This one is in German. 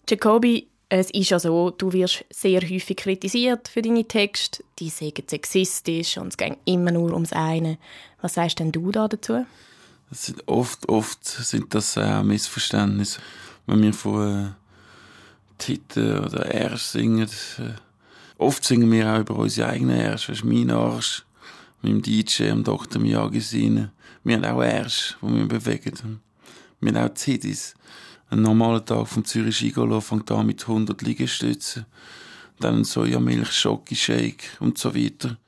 Jacobi, es ist ja so, du wirst sehr häufig kritisiert für deine Texte. Die sind sexistisch und es geht immer nur ums eine. Was sagst denn du da dazu? Das sind oft sind das Missverständnisse. Wenn wir von Titten oder Arsch singen, oft singen wir auch über unsere eigenen Arsch. Das ist mein Arsch, mit dem DJ, dem Dr. Miyagi. Wir haben auch Arsch, die wir bewegen. Wir haben auch Titties. Ein normaler Tag vom Zürich Gigolo fängt an mit 100 Liegestützen, dann ein Sojamilch, Schoki-Shake und so weiter.